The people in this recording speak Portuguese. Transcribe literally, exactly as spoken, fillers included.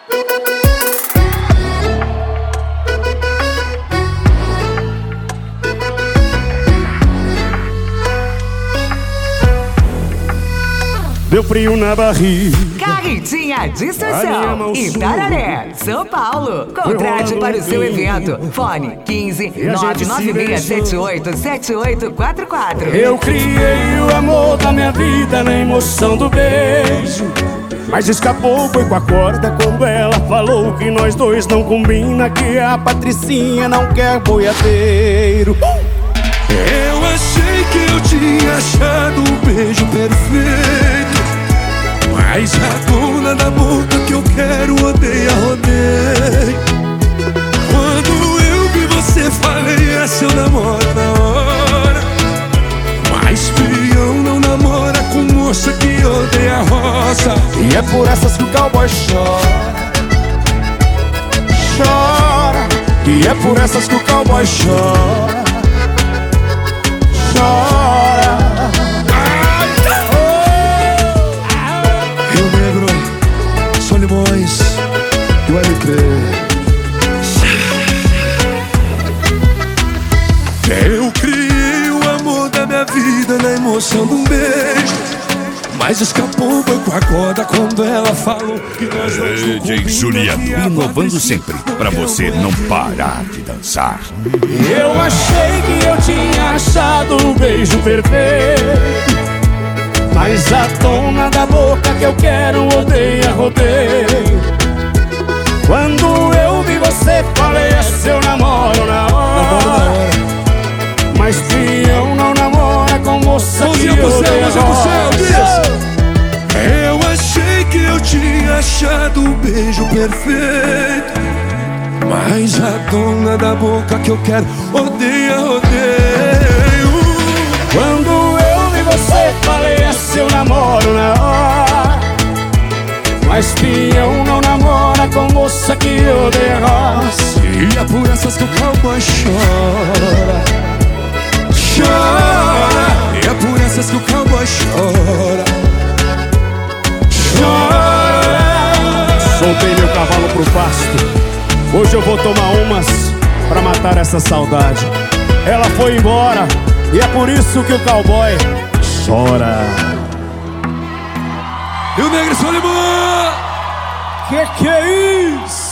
Deu frio na barriga. Carretinha de Estação, Itararé, São Paulo. Contrate para o seu evento. Fone quinze, nove nove seis sete oito, sete oito quatro quatro. Eu criei o amor da minha vida na emoção do beijo, mas escapou, foi com a corda quando ela falou que nós dois não combina, que a Patricinha não quer boiadeiro. Eu achei que eu tinha achado o beijo perfeito, mas a dona da boca que eu quero odeia, rodeio. Quando eu vi você, falei, essa eu namoro na hora. Mas peão não namora com moça que odeia a roça. E é por essas que o cowboy chora, chora. E é por essas que o cowboy chora, chora. Rio Negro, Solimões e o L P. Eu criei o amor da minha vida na emoção de um beijo, mas escapou, foi com a corda quando ela falou que nós dois não D J Juliano, inovando sempre pra você não parar de dançar. Eu achei que eu tinha achado o beijo perfeito, mas a dona da boca que eu quero odeia, rodeio. Quando eu vi você, falei, é seu namoro na hora. Mas peão não namora com moça que odeia a roça. Eu achei que eu tinha achado o beijo perfeito, mas a dona da boca que eu quero odeia, rodeio. Quando eu vi você, falei, é seu namoro na hora. Mas peão não namora com moça que odeia a roça. E é por essas que o cowboy chora, chora. E é por essas que o cowboy chora, chora. Soltei meu cavalo pro pasto, hoje eu vou tomar umas pra matar essa saudade. Ela foi embora e é por isso que o cowboy chora. E o Negro Solimão, Que que é isso?